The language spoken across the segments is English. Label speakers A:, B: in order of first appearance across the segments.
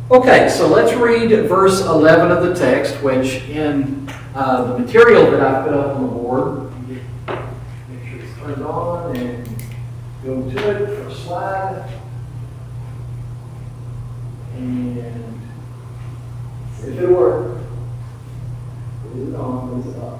A: Okay, so let's read verse 11 of the text, which in the material that I put up on the board, make sure it's turned on and go to it for a slide. And if it works, put it on, put it up.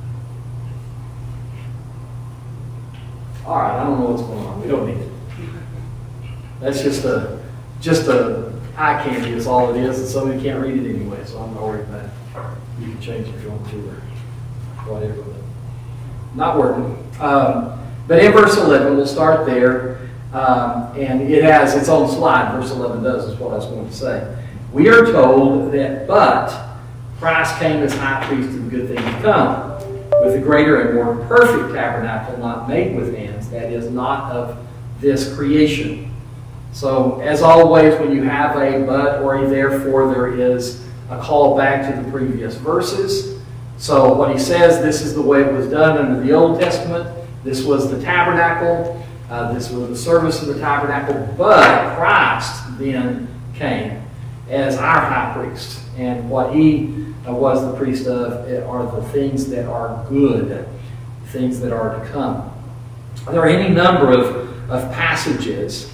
A: All right, I don't know what's going on. We don't need it. That's just a eye candy is all it is, and somebody can't read it anyway, so I'm not worried about it. You can change it if you want to or whatever. But not working. But in verse 11, we'll start there. And it has its own slide. Verse 11 does, is what I was going to say. We are told that, but Christ came as high priest of the good things to come, with a greater and more perfect tabernacle not made with hands, that is, not of this creation. So, as always, when you have a but or a therefore, there is a call back to the previous verses. So, what he says, this is the way it was done under the Old Testament. This was the tabernacle. This was the service of the tabernacle. But Christ then came as our high priest. And what he was the priest of are the things that are good, things that are to come. There are any number of passages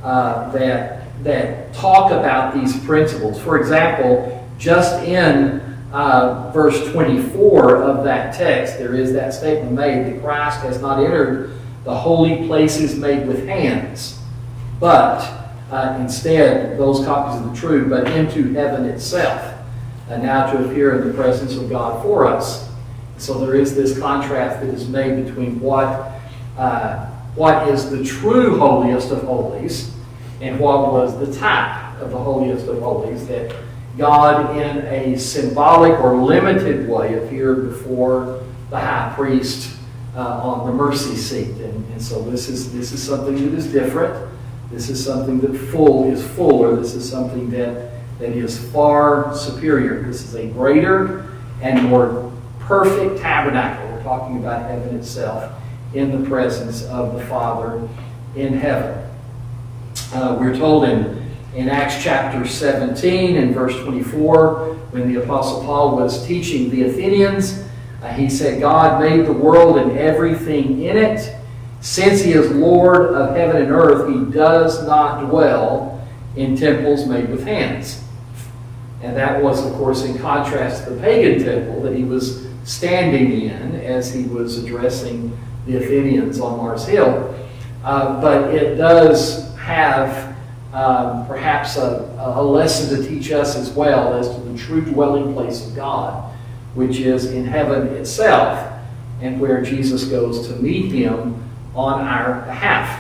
A: that talk about these principles. For example, just in verse 24 of that text, there is that statement made that Christ has not entered the holy places made with hands, but instead, those copies of the true, but into heaven itself, and now to appear in the presence of God for us. So there is this contrast that is made between what is the true holiest of holies and what was the type of the holiest of holies, that God in a symbolic or limited way appeared before the high priest on the mercy seat. And so this is something that is different. This is something that is fuller. This is something that is far superior. This is a greater and more perfect tabernacle. We're talking about heaven itself in the presence of the Father in heaven. We're told in Acts chapter 17 and verse 24, when the Apostle Paul was teaching the Athenians, he said, God made the world and everything in it. Since he is Lord of heaven and earth, he does not dwell in temples made with hands. And that was, of course, in contrast to the pagan temple that he was standing in as he was addressing the Athenians on Mars Hill. But it does have perhaps a lesson to teach us as well as to the true dwelling place of God, which is in heaven itself, and where Jesus goes to meet him on our behalf.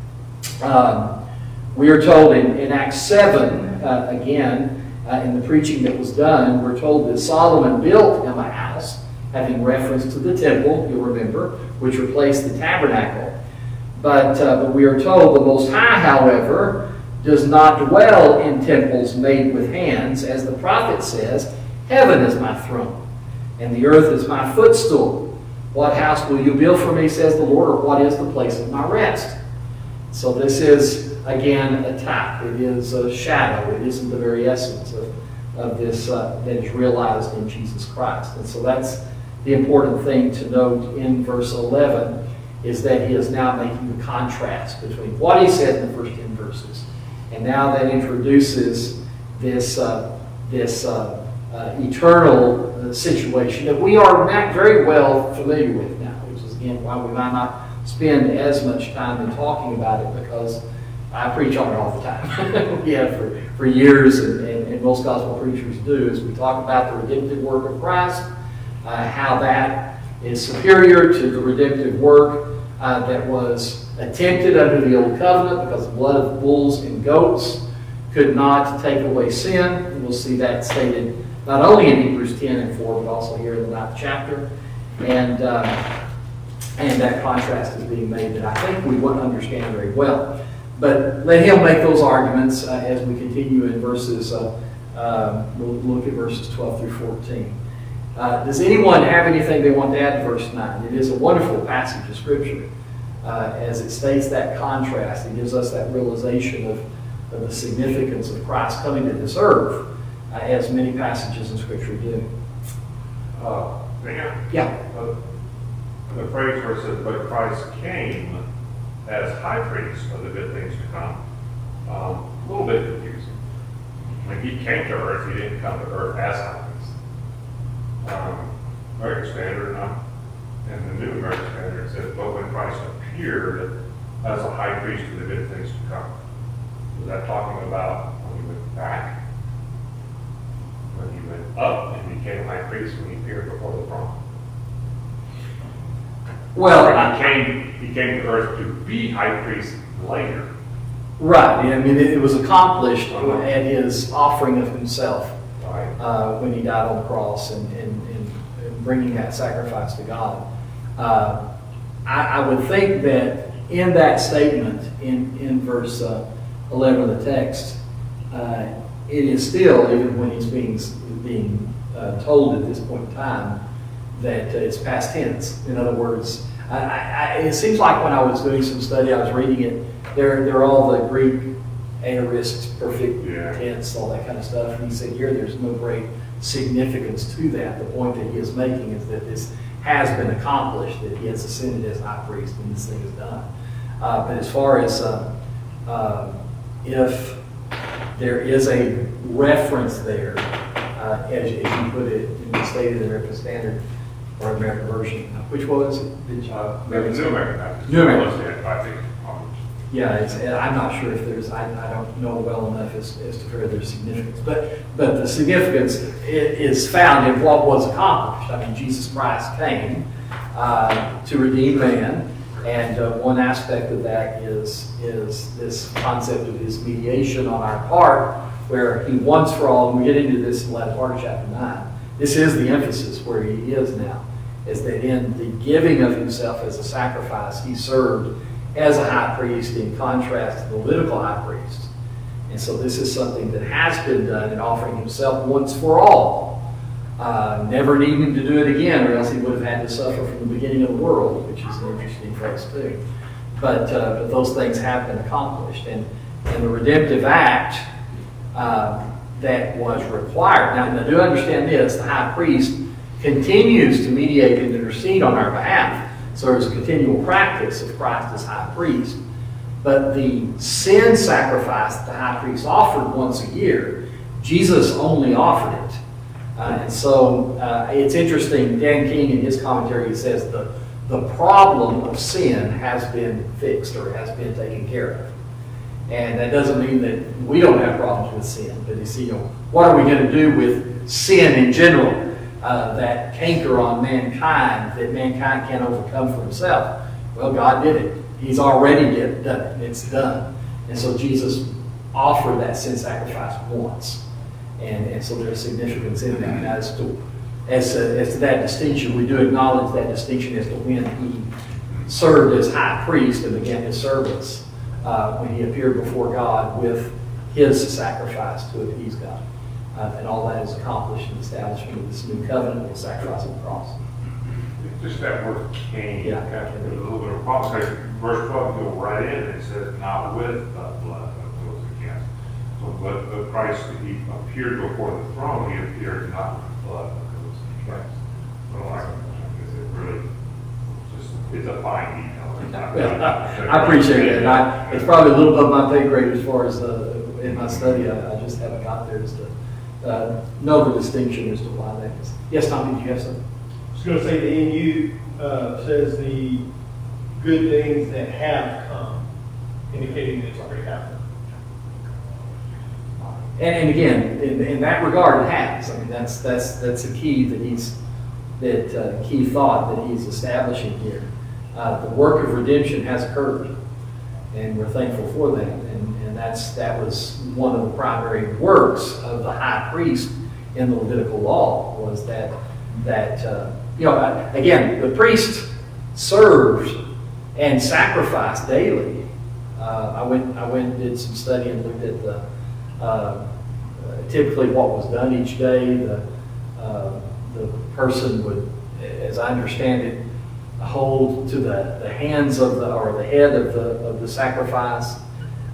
A: We are told in Acts 7, again, in the preaching that was done, we're told that Solomon built him a house, having reference to the temple, you'll remember, which replaced the tabernacle. But we are told the Most High, however, does not dwell in temples made with hands. As the prophet says, heaven is my throne, and the earth is my footstool. What house will you build for me, says the Lord, or what is the place of my rest? So this is, again, a type. It is a shadow. It isn't the very essence of this that is realized in Jesus Christ. And so that's the important thing to note in verse 11, is that he is now making the contrast between what he said in the first 10 verses, and now that introduces this eternal situation that we are very well familiar with now, which is, again, why we might not spend as much time in talking about it, because I preach on it all the time. We have for years, and most gospel preachers do, is we talk about the redemptive work of Christ, how that is superior to the redemptive work that was attempted under the Old Covenant, because the blood of bulls and goats could not take away sin. And we'll see that stated not only in Hebrews 10 and 4, but also here in the 9th chapter. And that contrast is being made that I think we wouldn't understand very well. But let him make those arguments as we continue in verses, we'll look at verses 12 through 14. Does anyone have anything they want to add to verse 9? It is a wonderful passage of Scripture as it states that contrast. It gives us that realization the significance of Christ coming to this earth, as many passages in Scripture do. Yeah.
B: The phrase where it says, but Christ came as high priest of the good things to come, a little bit confusing. When he came to earth, he didn't come to earth as high priest. American Standard, and the New American Standard says, but when Christ appeared as a high priest of the good things to come. Was that talking about when he went back? When he went up and became high priest when he appeared before the throne?
A: Well,
B: he came to earth to be high priest later.
A: Right. I mean, it was accomplished at his offering of himself when he died on the cross and bringing that sacrifice to God. I would think that in that statement, in verse 11 of the text, it is still, even when he's being told at this point in time, that it's past tense. In other words, it seems like when I was doing some study, I was reading it, they're all the Greek aorist, perfect tense, all that kind of stuff. And he said here there's no great significance to that. The point that he is making is that this has been accomplished, that he has ascended as high priest and this thing is done. But as far as if there is a reference there, as you put it in the State of the American Standard or American Version, which was it?
B: New American.
A: New American.
B: I think.
A: Yeah, I'm not sure if there's, I don't know well enough as to where there's significance, but the significance is found in what was accomplished. I mean, Jesus Christ came to redeem man, and one aspect of that is this concept of his mediation on our part, where he once for all, and we get into this in the latter part of chapter 9, this is the emphasis where he is now, is that in the giving of himself as a sacrifice, he served as a high priest in contrast to the Levitical high priest. And so this is something that has been done in offering himself once for all, never needing to do it again, or else he would have had to suffer from the beginning of the world, which is an interesting phrase too. But those things have been accomplished. And the redemptive act that was required. Now, do understand this, the high priest continues to mediate and intercede on our behalf. So there's a continual practice of Christ as high priest. But the sin sacrifice that the high priest offered once a year, Jesus only offered it. And so it's interesting, Dan King in his commentary says the problem of sin has been fixed or has been taken care of. And that doesn't mean that we don't have problems with sin, but you see, what are we going to do with sin in general? That canker on mankind that mankind can't overcome for himself. Well, God did it. He's already done it. It's done. And so Jesus offered that sin sacrifice once. And so there's significance in that. As to that distinction, we do acknowledge that distinction as to when he served as high priest and began his service, when he appeared before God with his sacrifice to appease God. And all that is accomplished in the establishment of this new covenant with the sacrifice of the cross.
B: Just that word came,
A: yeah,
B: a little bit of a problem. Verse 12 go right in and it says, not with the blood of those against. So, but Christ, he appeared before the throne, he appeared not with the blood of those against. So it really, it's a fine detail.
A: I appreciate it. And it's probably a little above my pay grade as far as in my study. I just haven't got there to know the distinction as to why that is. Yes, Tom, did you have something?
C: I was going to say the NU says the good things that have come, indicating that it's already happened.
A: And again, in that regard, it has. I mean, that's a key that key thought that he's establishing here. The work of redemption has occurred, and we're thankful for that. And that was one of the primary works of the high priest in the Levitical law, was that again, the priest served and sacrificed daily. I went and did some study and looked at typically what was done each day. The person would, as I understand it, hold to the hands of the head of the sacrifice.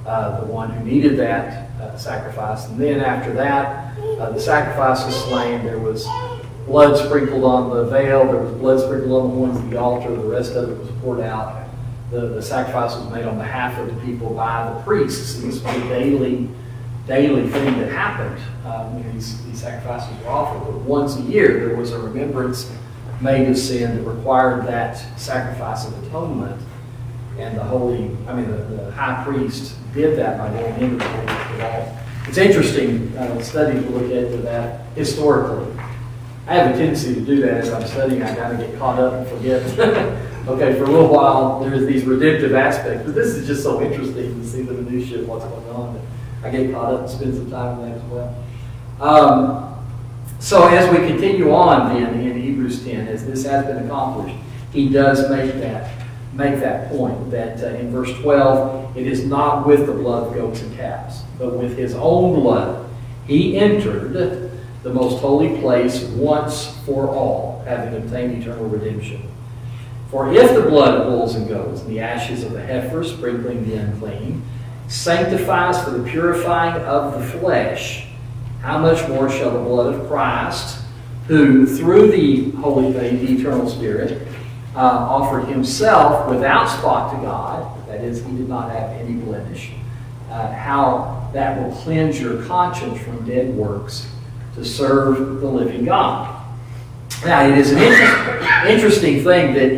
A: the one who needed that sacrifice. And then after that, the sacrifice was slain. There was blood sprinkled on the veil. There was blood sprinkled on the horns of the altar. The rest of it was poured out. The sacrifice was made on behalf of the people by the priests. This was a daily thing that happened when these sacrifices were offered. But once a year, there was a remembrance made of sin that required that sacrifice of atonement. And the high priest did that by going into the Holy of all. It's interesting study to look into that historically. I have a tendency to do that as I'm studying. I kind of get caught up and forget. Okay, for a little while, there's these redemptive aspects, but this is just so interesting to see the minutiae of what's going on. I get caught up and spend some time on that as well. So as we continue on then in Hebrews 10, as this has been accomplished, he does make that point that in verse 12, it is not with the blood of goats and calves, but with his own blood he entered the most holy place once for all, having obtained eternal redemption. For if the blood of bulls and goats and the ashes of the heifer, sprinkling the unclean, sanctifies for the purifying of the flesh, how much more shall the blood of Christ, who through the Holy Faith, the eternal Spirit, offered himself without spot to God, that is, he did not have any blemish, how that will cleanse your conscience from dead works to serve the living God. Now, it is an interesting thing that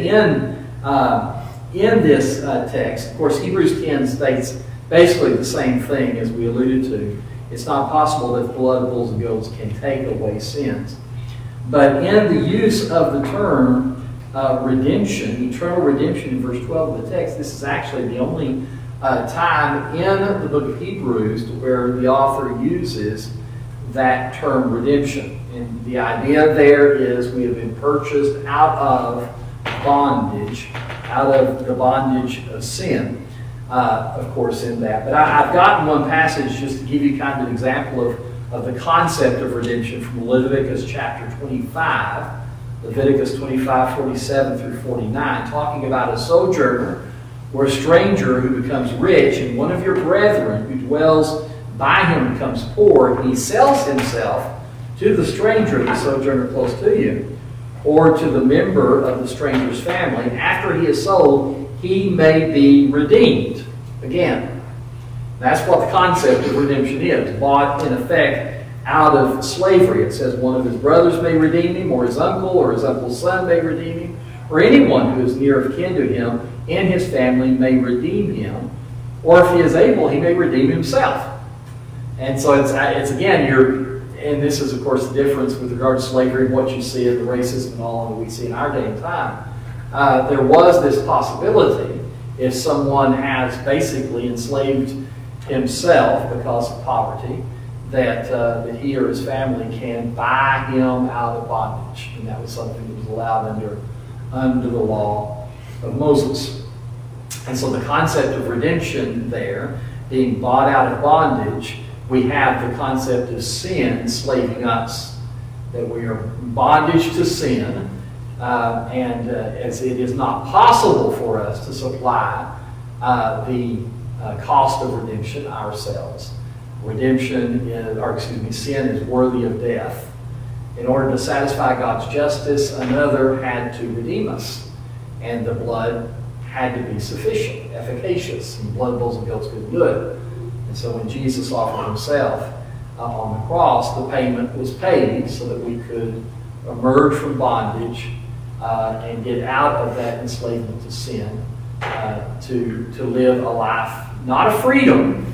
A: in this text, of course, Hebrews 10 states basically the same thing as we alluded to. It's not possible that the blood of bulls and goats can take away sins. But in the use of the term redemption, eternal redemption in verse 12 of the text, this is actually the only time in the book of Hebrews where the author uses that term redemption. And the idea there is we have been purchased out of bondage, out of the bondage of sin, of course, in that. But I've gotten one passage just to give you kind of an example of the concept of redemption from Leviticus chapter 25, Leviticus 25, 47 through 49, talking about a sojourner or a stranger who becomes rich, and one of your brethren who dwells by him becomes poor. He sells himself to the stranger, the sojourner close to you, or to the member of the stranger's family. After he is sold, he may be redeemed. Again, that's what the concept of redemption is. Bought, in effect, out of slavery. It says one of his brothers may redeem him, or his uncle's son may redeem him, or anyone who is near of kin to him in his family may redeem him, or if he is able, he may redeem himself. And so it's again, and this is, of course, the difference with regard to slavery and what you see of the racism and all that we see in our day and time. There was this possibility, if someone has basically enslaved himself because of poverty, that he or his family can buy him out of bondage. And that was something that was allowed under the law of Moses. And so the concept of redemption there, being bought out of bondage, we have the concept of sin enslaving us, that we are in bondage to sin, and as it is not possible for us to supply the cost of redemption ourselves. Sin is worthy of death. In order to satisfy God's justice, another had to redeem us, and the blood had to be sufficient, efficacious, and blood of bulls and goats couldn't do it. And so when Jesus offered himself on the cross, the payment was paid so that we could emerge from bondage and get out of that enslavement to sin, to live a life not of freedom,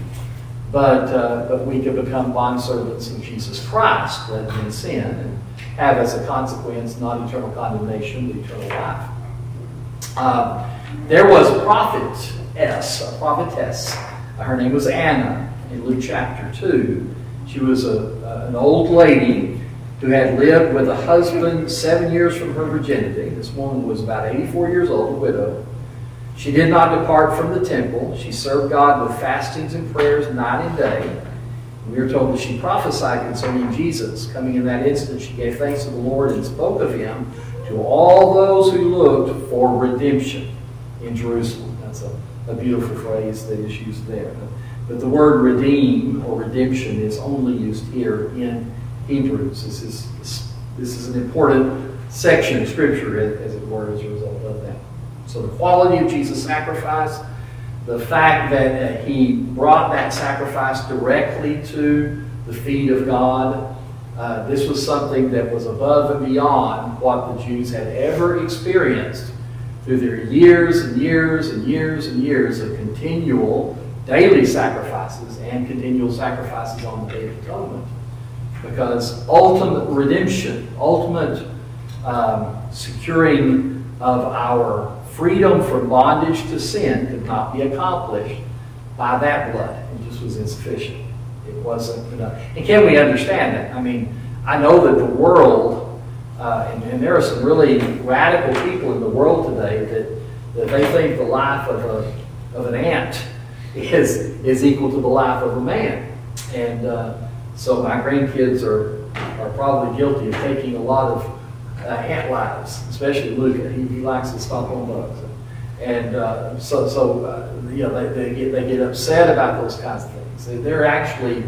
A: but we could become bondservants in Jesus Christ rather than sin, and have as a consequence not eternal condemnation, but eternal life. There was a prophetess. Her name was Anna in Luke chapter 2. She was an old lady who had lived with a husband 7 years from her virginity. This woman was about 84 years old, a widow. She did not depart from the temple. She served God with fastings and prayers night and day. We are told that she prophesied concerning Jesus. Coming in that instant, she gave thanks to the Lord and spoke of him to all those who looked for redemption in Jerusalem. That's a beautiful phrase that is used there. But the word redeem or redemption is only used here in Hebrews. This is an important section of Scripture, as it were, as a result of that. So the quality of Jesus' sacrifice, the fact that he brought that sacrifice directly to the feet of God, this was something that was above and beyond what the Jews had ever experienced through their years and years and years and years of continual daily sacrifices and continual sacrifices on the Day of Atonement. Because ultimate redemption, ultimate securing of our freedom from bondage to sin could not be accomplished by that blood. It just was insufficient. It wasn't enough. And can we understand that? I mean, I know that the world, and there are some really radical people in the world today that they think the life of an ant is equal to the life of a man. And so my grandkids are probably guilty of taking a lot of ant lives, especially Luca. He likes to stomp on bugs. And they get upset about those kinds of things. There are actually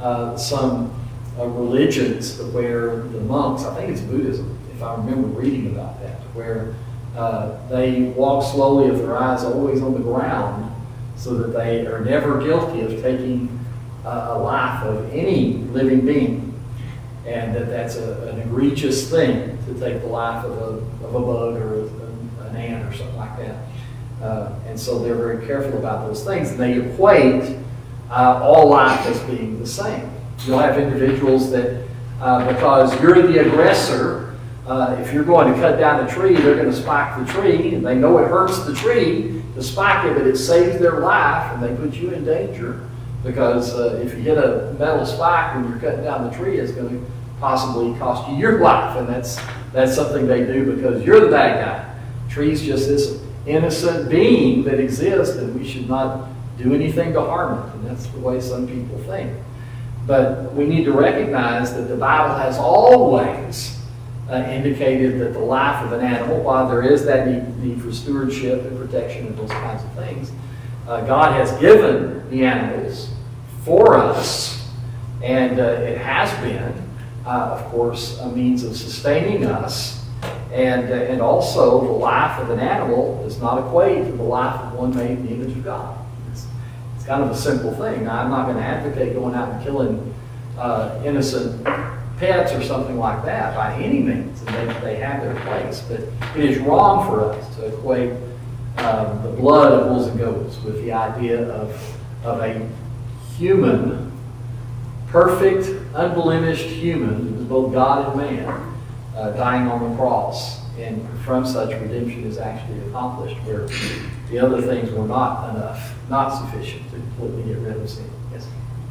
A: some religions where the monks, I think it's Buddhism, if I remember reading about that, where they walk slowly with their eyes always on the ground so that they are never guilty of taking a life of any living being. And that's an egregious thing to take the life of a bug or an ant or something like that. And so they're very careful about those things. And they equate all life as being the same. You'll have individuals that, because you're the aggressor, if you're going to cut down a tree, they're going to spike the tree, and they know it hurts the tree to spike it, but it saves their life, and they put you in danger. Because if you hit a metal spike when you're cutting down the tree, it's going to possibly cost you your life. And that's something they do because you're the bad guy. Tree's just this innocent being that exists, and we should not do anything to harm it. And that's the way some people think. But we need to recognize that the Bible has always indicated that the life of an animal, while there is that need for stewardship and protection and those kinds of things, God has given the animals for us, and it has been, of course, a means of sustaining us, and also the life of an animal does not equate to the life of one made in the image of God. It's kind of a simple thing. Now, I'm not going to advocate going out and killing innocent pets or something like that by any means, and they have their place, but it is wrong for us to equate the blood of bulls and goats with the idea of a human, perfect, unblemished human, who is both God and man, dying on the cross. And from such, redemption is actually accomplished, where the other things were not enough, not sufficient to completely get rid of sin. Yes?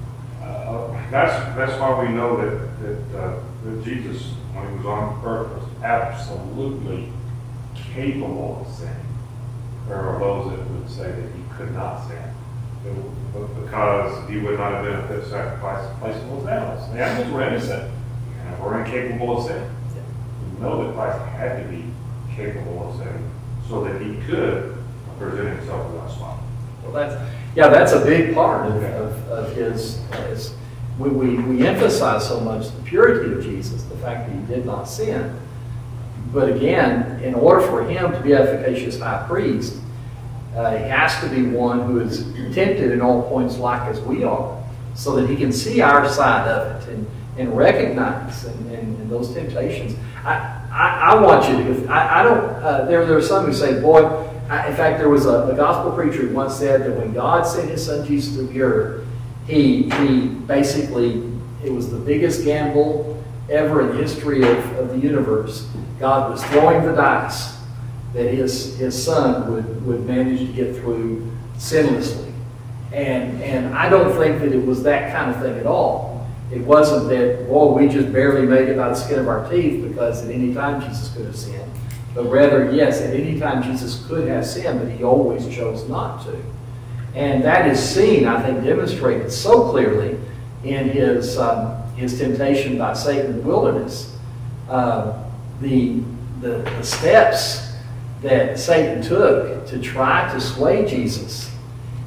B: That's why we know that Jesus, when he was on earth, was absolutely capable of sin. There are those that would say that he could not sin, because he would not have been a fit sacrifice in place of those animals. The animals were innocent and were incapable of sin. We know that Christ had to be capable of sin so that he could present himself without spot.
A: Well, that's a big part of his. We emphasize so much the purity of Jesus, the fact that he did not sin. But again, in order for him to be efficacious high priest, he has to be one who is tempted in all points like as we are, so that he can see our side of it and recognize and those temptations. I want you to. I don't. There are some who say, "Boy." In fact, there was a gospel preacher who once said that when God sent His Son Jesus to the earth, he basically, it was the biggest gamble ever in the history of the universe. God was throwing the dice that his son would manage to get through sinlessly. And I don't think that it was that kind of thing at all. It wasn't that, we just barely made it by the skin of our teeth, because at any time Jesus could have sinned. But rather, yes, at any time Jesus could have sinned, but he always chose not to. And that is seen, I think, demonstrated so clearly in his temptation by Satan in the wilderness. The steps that Satan took to try to sway Jesus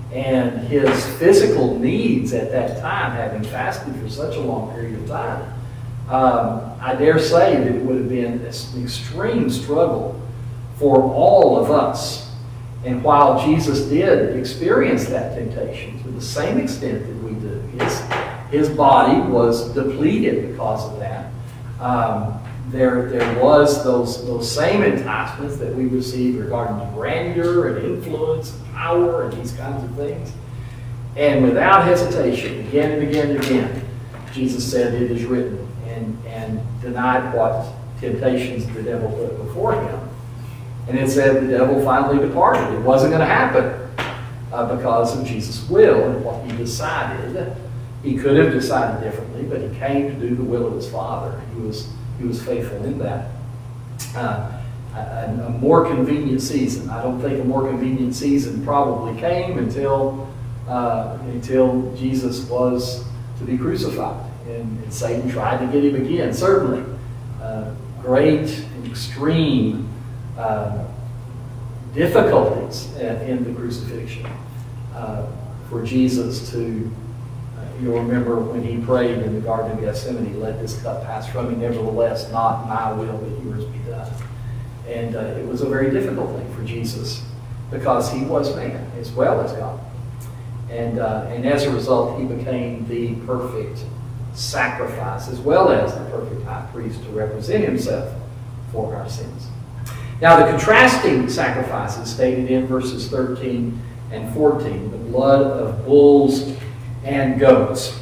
A: and his physical needs at that time, having fasted for such a long period of time, I dare say that it would have been an extreme struggle for all of us. And while Jesus did experience that temptation to the same extent that we do, his body was depleted because of that. There was those same enticements that we receive regarding grandeur and influence and power and these kinds of things. And without hesitation, again and again and again, Jesus said, "It is written," and denied what temptations the devil put before him. And it said the devil finally departed. It wasn't going to happen because of Jesus' will and what he decided. He could have decided differently, but he came to do the will of his Father. He was faithful in that. A more convenient season. I don't think a more convenient season probably came until Jesus was to be crucified. And Satan tried to get him again. Certainly, great and extreme difficulties in the crucifixion for Jesus to, you'll remember when he prayed in the Garden of Gethsemane, "Let this cup pass from me, nevertheless not my will but yours be done." And it was a very difficult thing for Jesus because he was man as well as God. And as a result, he became the perfect sacrifice as well as the perfect high priest to represent himself for our sins. Now, the contrasting sacrifices stated in verses 13 and 14, the blood of bulls and goats.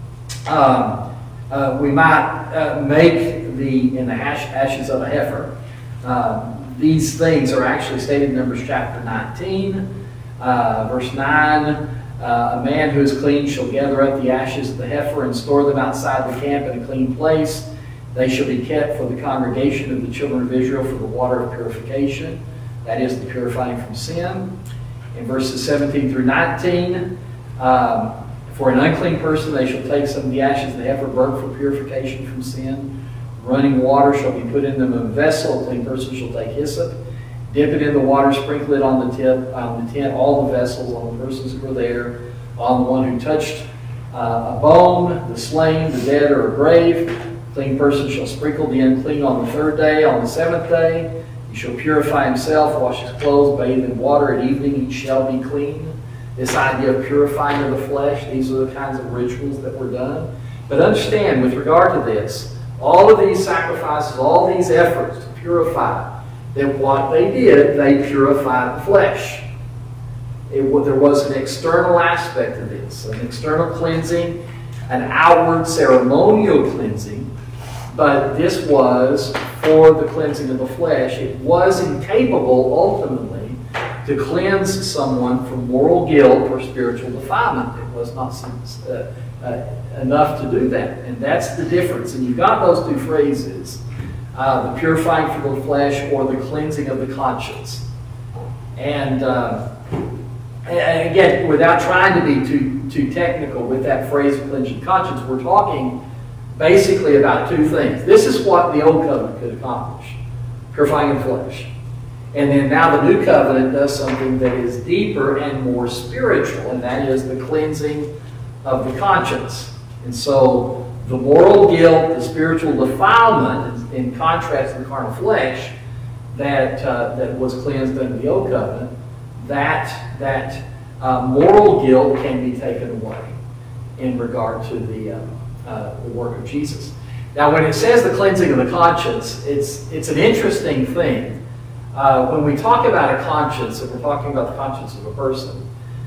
A: We might make in the ashes of a heifer. These things are actually stated in Numbers chapter 19, verse 9. A man who is clean shall gather up the ashes of the heifer and store them outside the camp in a clean place. They shall be kept for the congregation of the children of Israel for the water of purification. That is the purifying from sin. In verses 17 through 19, for an unclean person they shall take some of the ashes of the heifer burnt for purification from sin. Running water shall be put in them in a vessel. A clean person shall take hyssop, dip it in the water, sprinkle it on the tent, all the vessels, on the persons who were there, on the one who touched a bone, the slain, the dead, or a grave. Clean person shall sprinkle the unclean on the third day. On the seventh day he shall purify himself, wash his clothes, bathe in water. At evening he shall be clean. This idea of purifying of the flesh, these are the kinds of rituals that were done. But understand, with regard to this, all of these sacrifices, all these efforts to purify, that what they did, they purified the flesh. There was an external aspect of this, an external cleansing, an outward ceremonial cleansing, but this was for the cleansing of the flesh. It was incapable, ultimately, to cleanse someone from moral guilt or spiritual defilement. It was not enough to do that, and that's the difference. And you've got those two phrases, the purifying for the flesh or the cleansing of the conscience. And again, without trying to be too technical with that phrase, cleansing conscience, we're talking basically about two things. This is what the Old Covenant could accomplish, purifying the flesh. And then now the New Covenant does something that is deeper and more spiritual, and that is the cleansing of the conscience. And so the moral guilt, the spiritual defilement, in contrast to the carnal flesh that was cleansed under the Old Covenant, that moral guilt can be taken away in regard to the work of Jesus. Now, when it says the cleansing of the conscience, it's an interesting thing. When we talk about a conscience, if we're talking about the conscience of a person,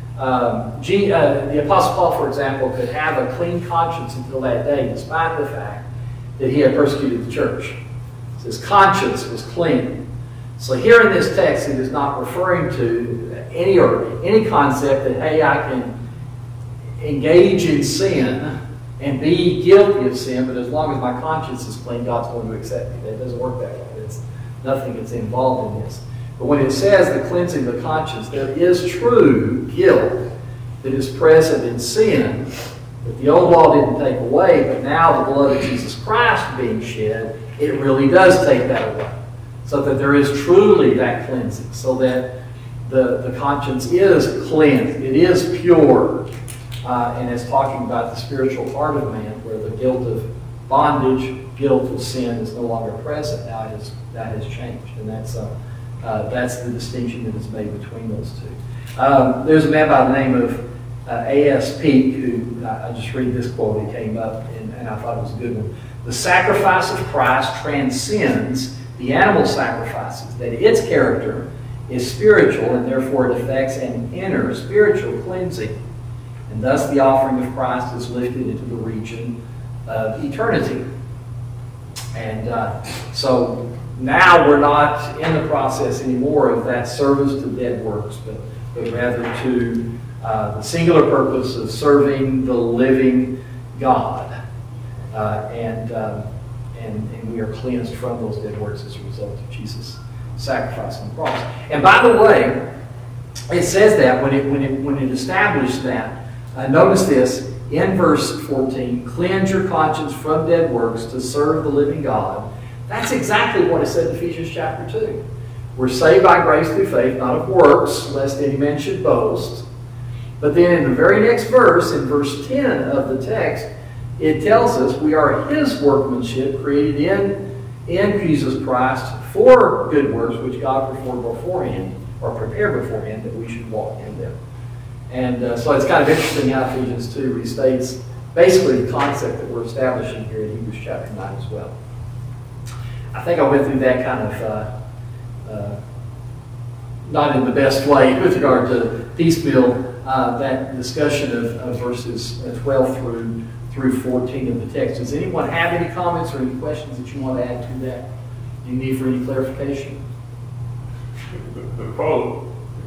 A: the Apostle Paul, for example, could have a clean conscience until that day, despite the fact that he had persecuted the church. His conscience was clean. So here in this text, it is not referring to any concept that, hey, I can engage in sin and be guilty of sin, but as long as my conscience is clean, God's going to accept me. It doesn't work that way. It's nothing that's involved in this. But when it says the cleansing of the conscience, there is true guilt that is present in sin that the old law didn't take away, but now the blood of Jesus Christ being shed, it really does take that away. So that there is truly that cleansing, so that the conscience is cleansed. It is pure. And it's talking about the spiritual part of man, where the guilt of bondage, guilt of sin is no longer present. Now that has changed. And that's the distinction that is made between those two. There's a man by the name of A.S. Peake, who, I just read this quote, he came up, and I thought it was a good one. The sacrifice of Christ transcends the animal sacrifices, that its character is spiritual, and therefore it affects an inner spiritual cleansing. And thus the offering of Christ is lifted into the region of eternity. And so now we're not in the process anymore of that service to dead works, but rather to the singular purpose of serving the living God. And we are cleansed from those dead works as a result of Jesus' sacrifice on the cross. And by the way, it says that when it established that, notice this, in verse 14, cleanse your conscience from dead works to serve the living God. That's exactly what it said in Ephesians chapter 2. We're saved by grace through faith, not of works, lest any man should boast. But then in the very next verse, in verse 10 of the text, it tells us we are His workmanship, created in Jesus Christ for good works, which God prepared beforehand that we should walk in them. And so it's kind of interesting how Ephesians 2 restates basically the concept that we're establishing here in Hebrews chapter 9 as well. I think I went through that kind of not in the best way with regard to piecemeal, that discussion of verses 12 through 14 of the text. Does anyone have any comments or any questions that you want to add to that? Do you need for any clarification?
B: The quote,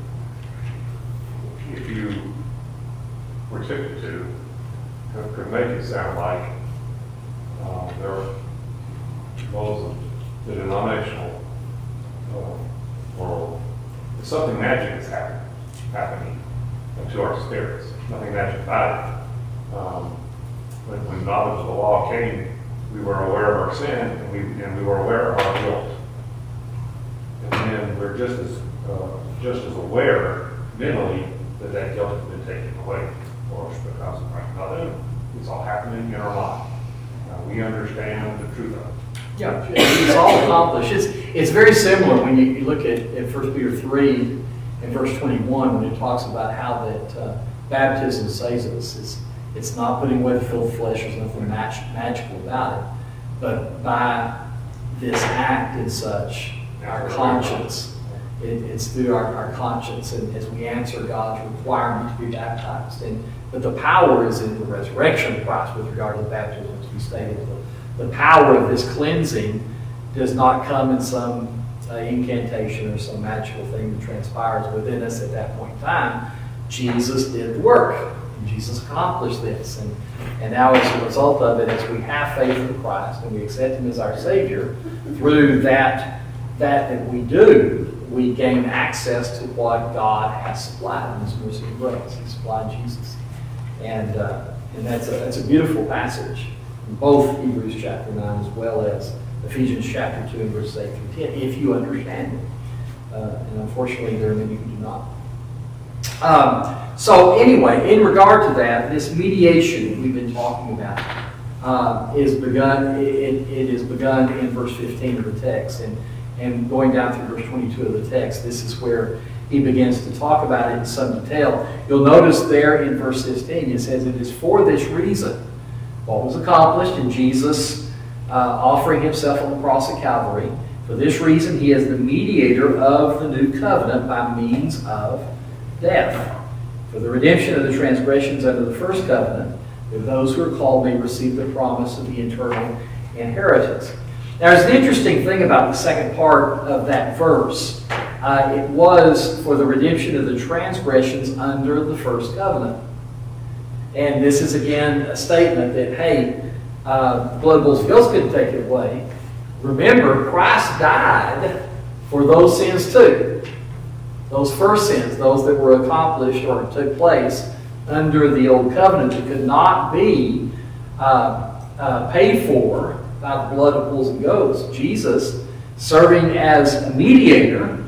B: if you were tempted to, could make it sound like there are those of the denominational world. Something magic is happening to our spirits. Nothing magic about it. When knowledge of the law came, we were aware of our sin, and we were aware of our guilt. And then we're just as aware mentally that guilt has been taken away for us because of Christ. Now then, it's all happening in our life. We understand the truth of it.
A: Yeah, it's all accomplished. It's very similar when you look at 1 Peter 3 and verse 21 when it talks about how that baptism saves us. It's not putting away the filth flesh. There's nothing magical about it. But by this act and such, our conscience, it's through our conscience, and as we answer God's requirement to be baptized. But the power is in the resurrection of Christ with regard to the baptism, as we stated. The power of this cleansing does not come in some incantation or some magical thing that transpires within us at that point in time. Jesus did the work. And Jesus accomplished this. And now as a result of it, as we have faith in Christ and we accept Him as our Savior, through that we do, we gain access to what God has supplied in His mercy and grace. He supplied Jesus. And that's a beautiful passage in both Hebrews chapter 9 as well as Ephesians chapter 2 and verses 8 through 10, if you understand it. And unfortunately, there are many who do not. So anyway, in regard to that, this mediation we've been talking about is begun. It is begun in verse 15 of the text, and going down through verse 22 of the text, this is where he begins to talk about it in some detail. You'll notice there in verse 16, it says, "It is for this reason," what was accomplished in Jesus offering Himself on the cross at Calvary. "For this reason, He is the mediator of the new covenant by means of death. For the redemption of the transgressions under the first covenant, that those who are called may receive the promise of the eternal inheritance." Now, there's an interesting thing about the second part of that verse. It was for the redemption of the transgressions under the first covenant. And this is again a statement that, hey, blood, bulls, and goats couldn't take it away. Remember, Christ died for those sins too. Those first sins, those that were accomplished or took place under the old covenant that could not be paid for by the blood of bulls and goats. Jesus, serving as a mediator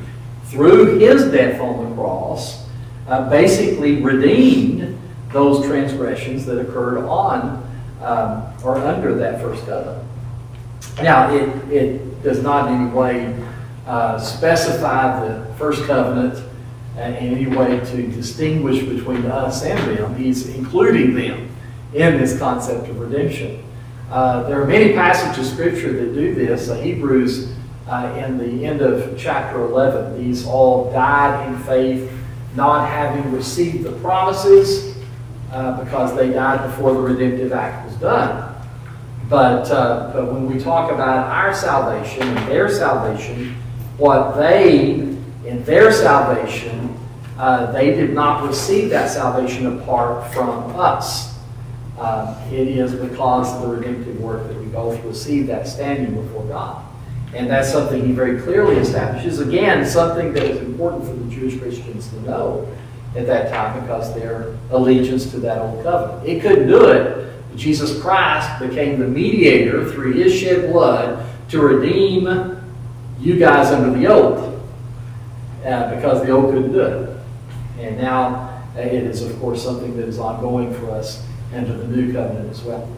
A: through his death on the cross, basically redeemed those transgressions that occurred on or under that first covenant. Now, it does not in any way specify the first covenant in any way to distinguish between us and them. He's including them in this concept of redemption. There are many passages of Scripture that do this. Hebrews, in the end of chapter 11, these all died in faith, not having received the promises, because they died before the redemptive act was done. But when we talk about our salvation and their salvation, what in their salvation, they did not receive that salvation apart from us. It is because of the redemptive work that we both receive that standing before God. And that's something he very clearly establishes. Again, something that is important for the Jewish Christians to know at that time because their allegiance to that old covenant. It couldn't do it, but Jesus Christ became the mediator through his shed blood to redeem you guys under the oath because the oath couldn't do it. And now it is, of course, something that is ongoing for us under the new covenant as well.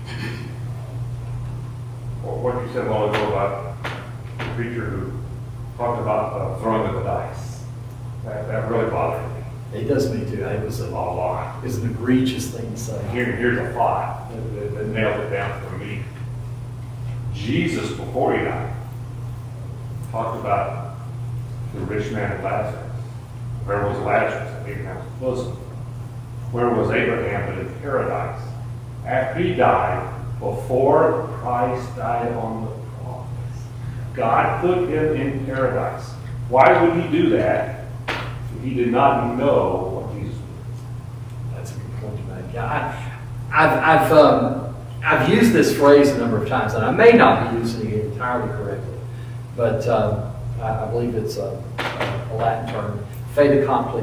B: Well, what you said a while ago about the preacher who talked about throwing of the dice, that really bothered me.
A: It does me too. It was an egregious thing to say.
B: Here's a thought that nailed it down for me. Jesus, before he died, talked about the rich man and Lazarus. Where was Lazarus? In Abraham's bosom. Where was Abraham but in paradise? After he died, before Christ died on the cross, God put him in paradise. Why would he do that if he did not know what Jesus was?
A: That's a good point to make. I've used this phrase a number of times, and I may not be using it entirely correctly, but I believe it's a Latin term, fait accompli,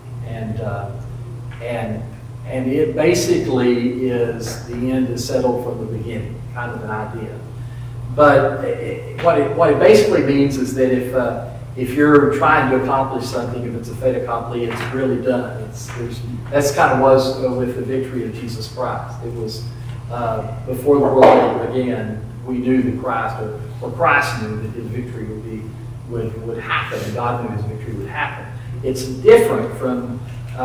A: and it basically is the end is settled from the beginning, kind of an idea. But what it basically means is that if you're trying to accomplish something, if it's a fait accompli, it's really done. That's kind of was with the victory of Jesus Christ. It was before the world ever began, we knew that Christ, or Christ knew that his victory would happen, and God knew his victory would happen. It's different from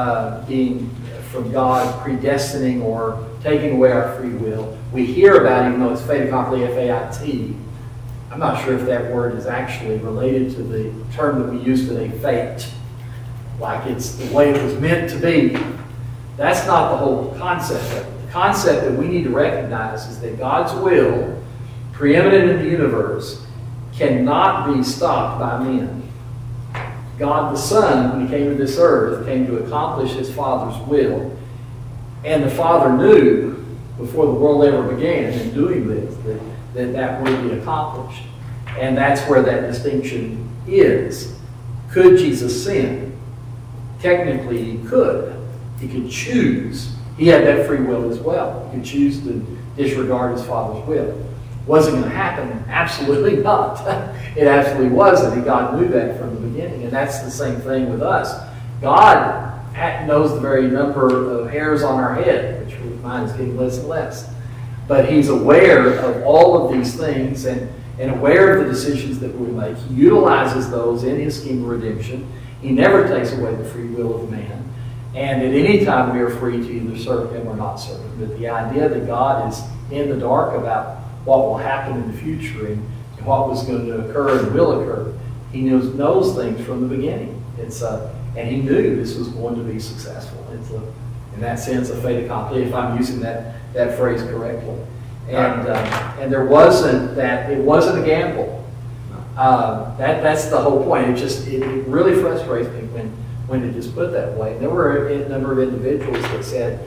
A: being from God predestining or taking away our free will. We hear about it, even though it's fait accompli, F-A-I-T. I'm not sure if that word is actually related to the term that we use today, fate. Like it's the way it was meant to be. That's not the whole concept of it. The concept that we need to recognize is that God's will, preeminent in the universe, cannot be stopped by men. God the Son, when he came to this earth, came to accomplish his Father's will. And the Father knew, before the world ever began, in doing this, that would be accomplished. And that's where that distinction is. Could Jesus sin? Technically, he could. He could choose. He had that free will as well. He could choose to disregard his Father's will. Was it going to happen? Absolutely not. It absolutely wasn't, and God knew that from the beginning. And that's the same thing with us. God knows the very number of hairs on our head, which mine is getting less and less. But he's aware of all of these things and aware of the decisions that we make. He utilizes those in his scheme of redemption. He never takes away the free will of man. And at any time we are free to either serve him or not serve him. But the idea that God is in the dark about what will happen in the future and what was going to occur and will occur, he knows things from the beginning. And he knew this was going to be successful. It's in that sense, a fait accompli, if I'm using that phrase correctly. And there wasn't that, it wasn't a gamble. That's the whole point. It really frustrates me when it is put that way. And there were a number of individuals that said,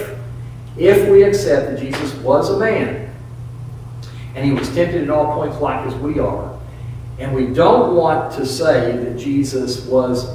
A: if we accept that Jesus was a man, and he was tempted at all points like as we are, and we don't want to say that Jesus was,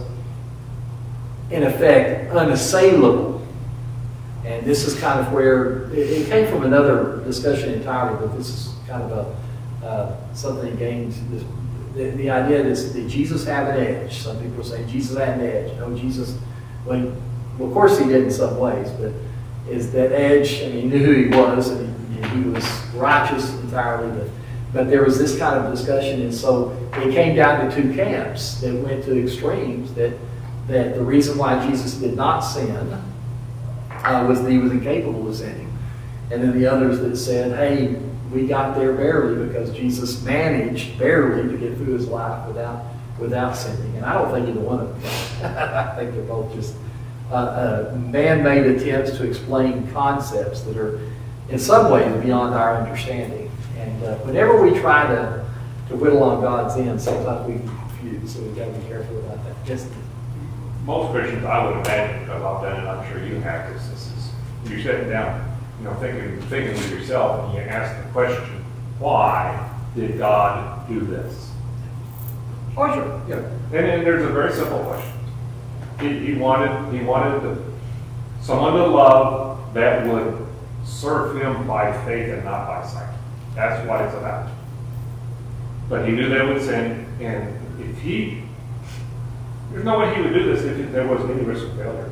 A: in effect, unassailable. And this is kind of where, it came from another discussion entirely, but this is kind of something that gained the idea is, did Jesus have an edge? Some people say Jesus had an edge. No, Jesus, well, of course he did in some ways, but is that edge, I mean, he knew who he was, and he was righteous entirely, but there was this kind of discussion, and so it came down to two camps that went to extremes, that the reason why Jesus did not sin was that he was incapable of sinning. And then the others that said, hey, we got there barely because Jesus managed barely to get through his life without sinning. And I don't think either one of them. I think they're both just man-made attempts to explain concepts that are in some ways beyond our understanding. And whenever we try to whittle on God's end, sometimes we get confused, so we've got to be careful about that. Yes.
B: Most Christians, I would imagine, because I've done it, I'm sure you have, this is you're sitting down, thinking with yourself, and you ask the question, why did God do this?
A: Oh, sure. Yeah.
B: And there's a very simple question. He wanted someone to love that would serve him by faith and not by sight. That's what it's about. But he knew they would sin, and there's no way he would do this if there was any risk of failure.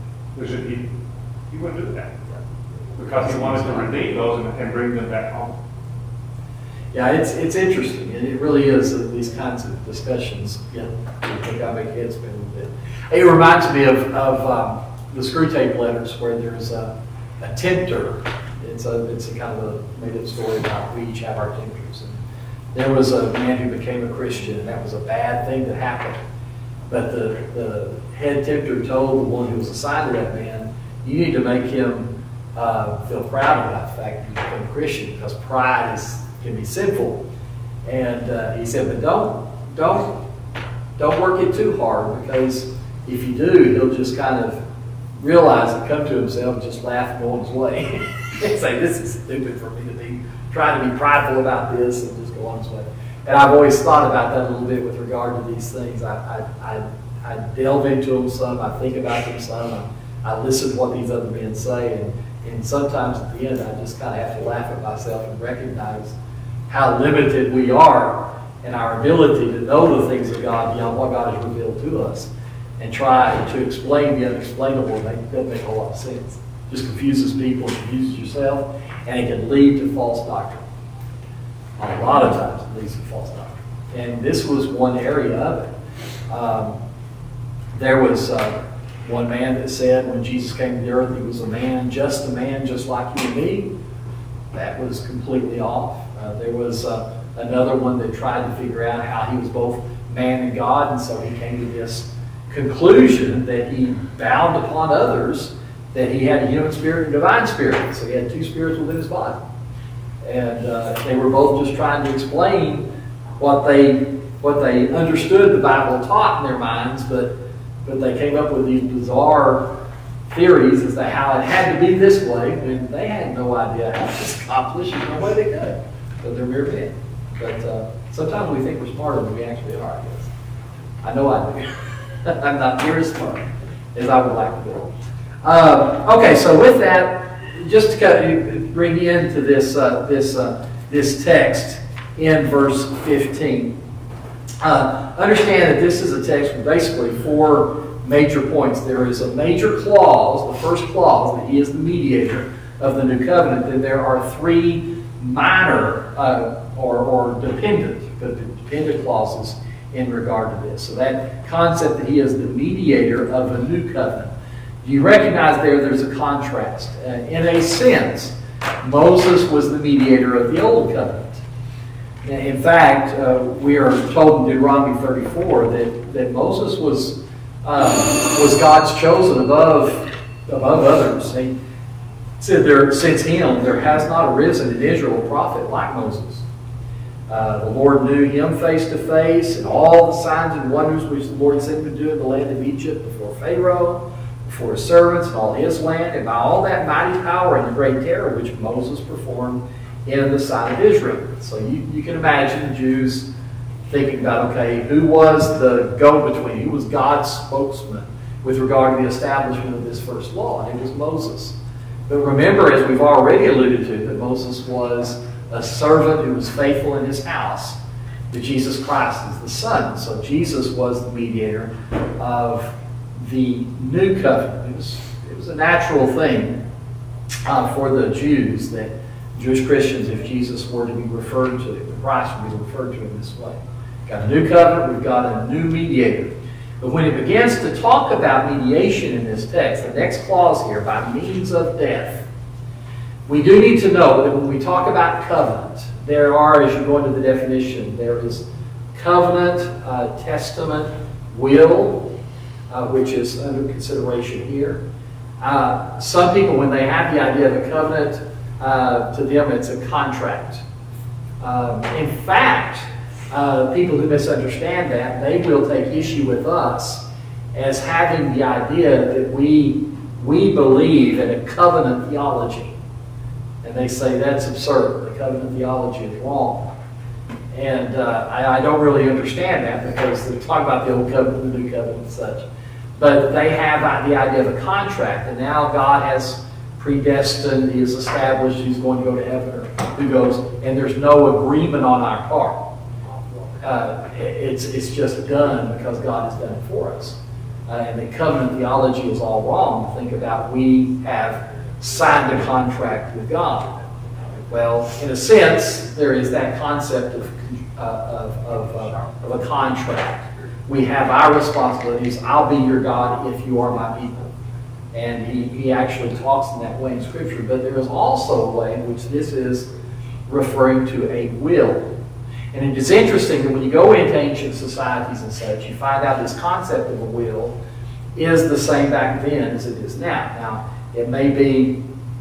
B: He wouldn't do that. Because he wanted to redeem those and bring them back home.
A: Yeah, it's interesting, and it really is these kinds of discussions. Yeah, I think I make head spin a little bit. It reminds me of the Screwtape Letters, where there's a tempter. It's a kind of a made-up story about we each have our tempters. And there was a man who became a Christian, and that was a bad thing that happened. But the head tempter told the one who was assigned to that man, you need to make him feel proud about the fact that you became a Christian, because pride can be sinful. And he said, but don't work it too hard, because if you do, he'll just kind of realize and come to himself and just laugh and go on his way. And say, this is stupid for me to be trying to be prideful about this, and just go on his way. And I've always thought about that a little bit with regard to these things. I delve into them some, I think about them some, I listen to what these other men say, and sometimes at the end I just kind of have to laugh at myself and recognize how limited we are in our ability to know the things of God beyond what God has revealed to us, and try to explain the unexplainable. That doesn't make a whole lot of sense. It just confuses people, confuses yourself, and it can lead to false doctrine. A lot of times it leads to false doctrine. And this was one area of it. There was one man that said when Jesus came to the earth, he was a man just like you and me. That was completely off. There was another one that tried to figure out how he was both man and God, and so he came to this conclusion that he bound upon others that he had a human spirit and a divine spirit. So he had two spirits within his body. And they were both just trying to explain what they understood the Bible taught in their minds, but they came up with these bizarre theories as to how it had to be this way, and they had no idea how to accomplish it. No way they could. But they're mere men. But sometimes we think we're smarter than we actually are, I guess. I know I do. I'm not near as smart as I would like to be. Okay, so with that, just to bring into this text in verse 15, understand that this is a text with basically four major points. There is a major clause, the first clause, that he is the mediator of the new covenant. Then there are three minor or dependent clauses in regard to this. So that concept that he is the mediator of a new covenant. You recognize there's a contrast. In a sense, Moses was the mediator of the old covenant. In fact, we are told in Deuteronomy 34 that Moses was God's chosen above others. He said, since him there has not arisen in Israel a prophet like Moses. The Lord knew him face to face, and all the signs and wonders which the Lord sent him to do in the land of Egypt before Pharaoh, before his servants and all his land, and by all that mighty power and the great terror which Moses performed in the sight of Israel. So you can imagine the Jews thinking about, okay, who was the go-between? Who was God's spokesman with regard to the establishment of this first law? And it was Moses. But remember, as we've already alluded to, that Moses was a servant who was faithful in his house. that Jesus Christ is the Son. So Jesus was the mediator of the new covenant. It was a natural thing for the Jews that Jewish Christians, if Jesus were to be referred to, if Christ would be referred to in this way. Got a new covenant, we've got a new mediator. But when it begins to talk about mediation in this text, the next clause here, by means of death, we do need to know that when we talk about covenant, there are, as you go into the definition, there is covenant, testament, will, which is under consideration here. Some people, when they have the idea of a covenant, to them it's a contract. In fact, people who misunderstand that, they will take issue with us as having the idea that we believe in a covenant theology. And they say that's absurd. The covenant theology is wrong. And I don't really understand that because they talk about the old covenant, the new covenant, and such. But they have the idea of a contract, and now God has predestined, He has established who's going to go to heaven or who goes, and there's no agreement on our part. It's just done because God has done it for us. And the covenant theology is all wrong to think about we have signed a contract with God. Well, in a sense, there is that concept of a contract. We have our responsibilities. I'll be your God if you are my people. And he actually talks in that way in Scripture. But there is also a way in which this is referring to a will. And it is interesting that when you go into ancient societies and such, you find out this concept of a will is the same back then as it is now. Now, it may be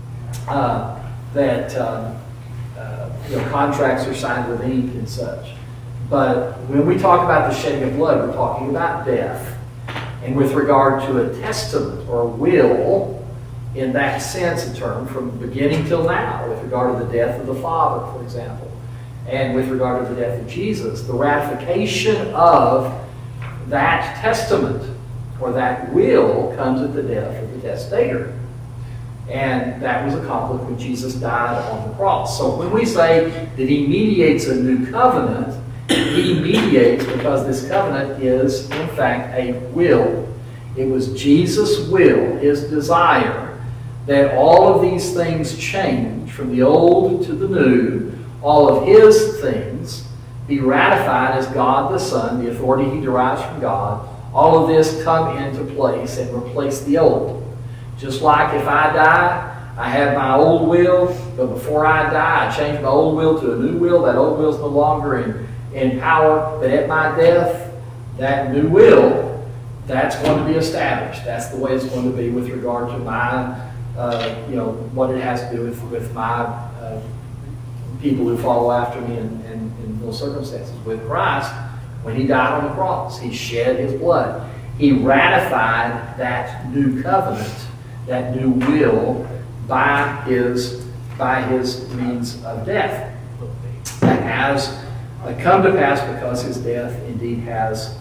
A: that contracts are signed with ink and such. But when we talk about the shedding of blood, we're talking about death. And with regard to a testament or a will, in that sense of term, from beginning till now, with regard to the death of the Father, for example, and with regard to the death of Jesus, the ratification of that testament or that will comes at the death of the testator. And that was accomplished when Jesus died on the cross. So when we say that He mediates a new covenant, He mediates because this covenant is, in fact, a will. It was Jesus' will, His desire, that all of these things change from the old to the new, all of His things be ratified as God the Son, the authority He derives from God. All of this come into place and replace the old. Just like if I die, I have my old will, but before I die, I change my old will to a new will. That old will is no longer in power, but at my death, that new will, that's going to be established. That's the way it's going to be with regard to my, what it has to do with my people who follow after me in those circumstances. With Christ, when He died on the cross, He shed His blood. He ratified that new covenant, that new will, by his means of death. That has come to pass because His death indeed has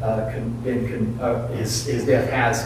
A: His death has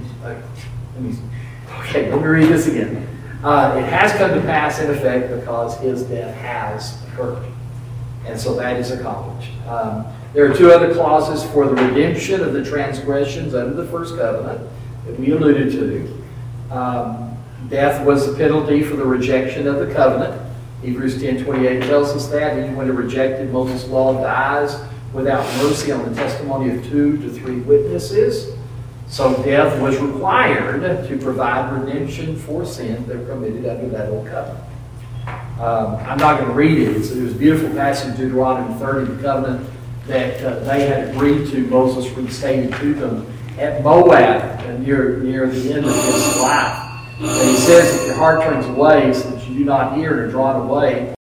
A: let me read this again. It has come to pass in effect because His death has occurred. And so that is accomplished. There are two other clauses for the redemption of the transgressions under the first covenant that we alluded to. Death was the penalty for the rejection of the covenant. Hebrews 10:28 tells us that. Anyone who rejected Moses' law dies without mercy on the testimony of 2 to 3 witnesses. So death was required to provide redemption for sins that were committed under that old covenant. I'm not going to read it. There's a beautiful passage in Deuteronomy 30, the covenant that they had agreed to. Moses restated to them at Moab near the end of his life. And he says, if your heart turns away so that you do not hear and are drawn away,